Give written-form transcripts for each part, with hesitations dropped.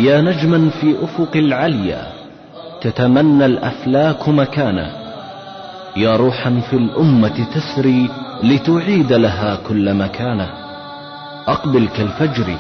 يا نجما في أفق العليا تتمنى الأفلاك مكانه، يا روحا في الأمة تسري لتعيد لها كل مكانه. أقبل كالفجر،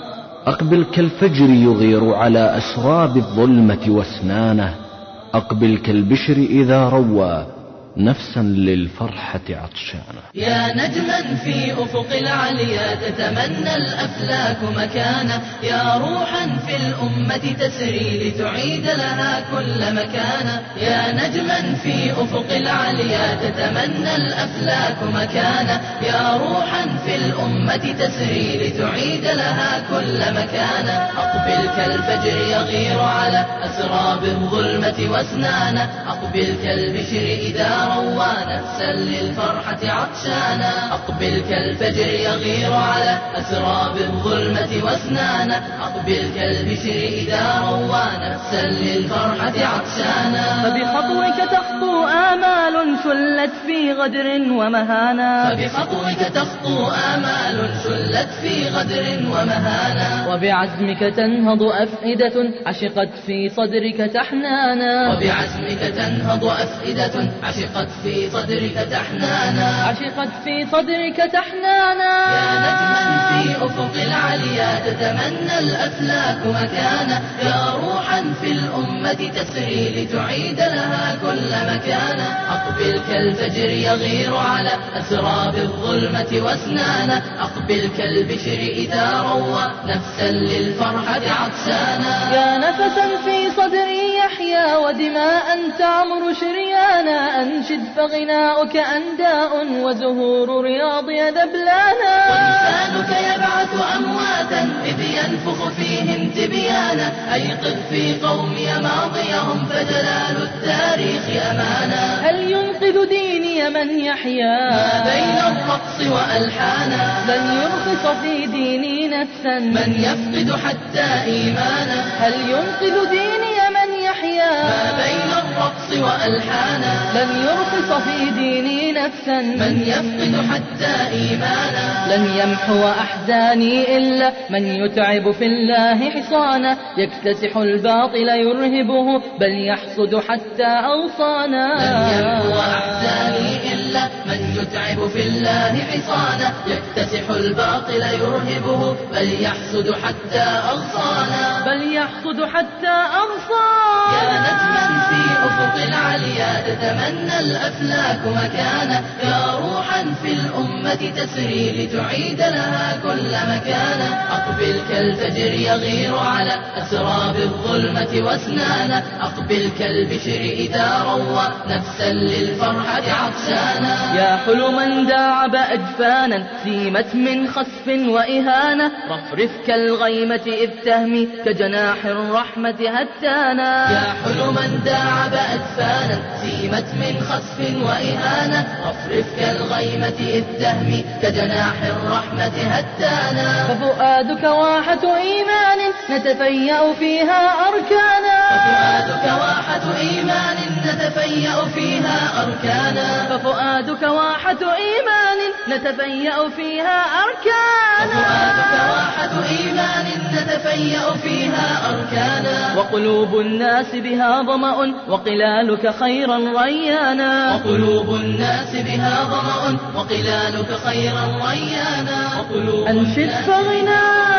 أقبل كالفجر يغير على أسراب الظلمة واسنانه. أقبل كالبشر إذا روى نفسا للفرحة عطشانة. يا نجما في أفق العليا تتمنى الأفلاك مكانه، يا روحا في الأمة تسري لتعيد لها كل مكانه. يا نجما في أفق العليا تتمنى الأفلاك مكانه، يا روحا في الأمة تسري لتعيد لها كل مكانه. أقبل كالفجر يغير على أسراب الظلمة واسنانه، أقبل كالبشر إذا روى نفسا للفرحة عطشانا. أقبل كالفجر يغير على أسراب الظلمة واسنانا، أقبل كالبشر إذا روى نفسا للفرحة عطشانا. فبخطوك تخطو آمال شلت في غدر ومهانا، فبخطوك تخطو آمال شلت في غدر ومهانا. وبعزمك تنهض أفئدة عشقت في صدرك تحنانا، وبعزمك تنهض أفئدة عشقت في صدرك تحنانا، عشقت في صدرك تحنانا. يا نجما في أفق العليا تتمنى الأفلاك مكانه، يا روحا في الأمة تسري لتعيد لها كل مكانه. أقبل كالفجر يغير على أسراب الظلمة واسنانه، أقبل كالبشر إذا روى نفسا للفرحة عطشانا. يا نفسا في صدري يحيا ودماء تعمر شريانا، أنشد فغناؤك أنداء وزهور رياضي ذبلانا. ولسانك يبعث أمواتا إذ ينفخ فيهم تبيانا، أيقظ في قومي ماضيهم فجلال التاريخ أمانا. هل ينقذ ديني من يحيا ما بين الرقص وألحانا، لن يرخص في ديني نفسا من يفقد حتى إيمانا. هل ينقذ ديني من يحيا ما بين الرقص وألحانا، لن يرخص في ديني نفسا من يفقد حتى إيمانا. لن يمحو أحزاني إلا من يتعب في الله حصانا، يكتسح الباطل يرهبه بل يحصد حتى أغصانا. لن يمحو أحزاني إلا من يتعب في الله حصانا، يكتسح الباطل يرهبه بل يحصد حتى أغصانا. بل يحصد حتى أغصانا. يا نجما في أفق العليا تتمنى الأفلاك مكانه، يا روحا في الأمة تسري لتعيد لها كل مكانه. أقبل كالفجر يغير على أسراب الظلمة واسنانه، أقبل كالبشر إذا روى نفسا للفرحة عطشانا. يا حلما داعب أجفانا سيمت من خسف وإهانة، رفرف كالغيمة إذ تهمي كجناح الرحمة هتانا. يا حلما داعب أجفانا سيمت من خسف وإهانة، رفرف كالغيمة إذ تهمي كجناح الرحمة هتانا. ففؤادك واحة إيمان نتفيأ فيها أركانا، ففؤادك واحة إيمان نتفيأ فيها أركانا. ففؤادك واحة إيمان نتفيأ فيها أركانا. ففؤادك واحة إيمان نتفيأ فيها أركانا. وقلوب الناس بها ظمأ وقلالك خيرا ريانا، وقلوب الناس بها ظمأ وقلالك خيرا ريانا. أنشد فغناؤك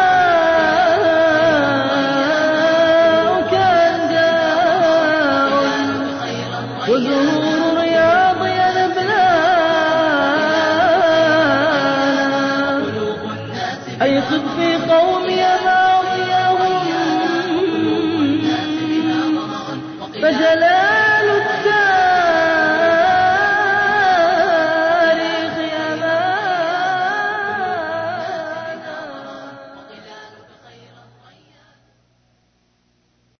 أنداء وزهور رياضي ذبلانا، أيقظ في قومي ماضيهم فجلال